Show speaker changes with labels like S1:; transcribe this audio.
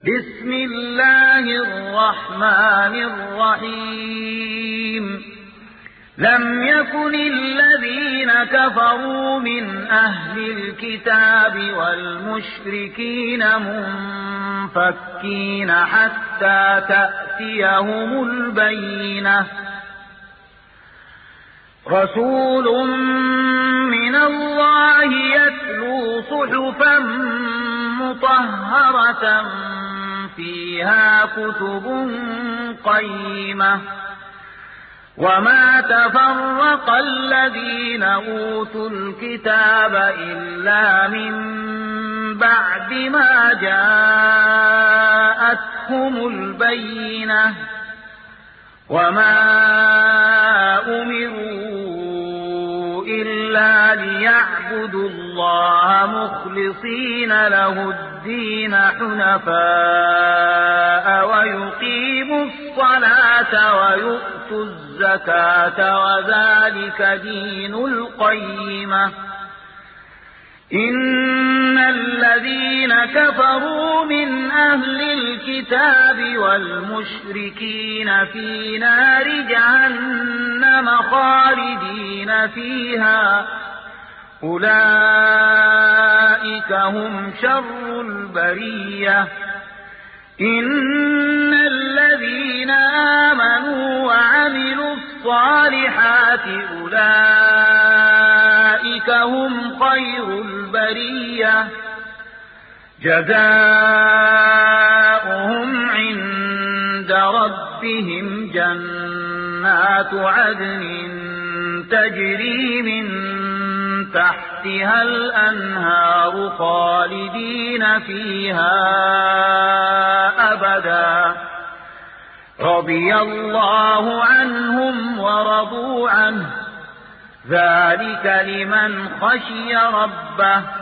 S1: بسم الله الرحمن الرحيم لم يكن الذين كفروا من أهل الكتاب والمشركين منفكين حتى تأتيهم البينة رسول من الله يتلو صحفا مطهرة فيها كتب قيمة وما تفرق الذين أوتوا الكتاب إلا من بعد ما جاءتهم البينة وما أمروا إلا ليعبدوا الله مخلصين له الدين حنفاء ويقيموا الصلاة ويؤتوا الزكاة وذلك دين القيمة إن الذين كفروا من أهل الكتاب والمشركين في نار جهنم خالدين فيها أولئك هم شر البرية إن الذين آمنوا وعملوا الصالحات أولئك هم خير البرية جزاؤهم عند ربهم جنات عدن تجري من تحتها الأنهار خالدين فيها أبدا رضي الله عنهم ورضوا عنه ذلك لمن خشي ربه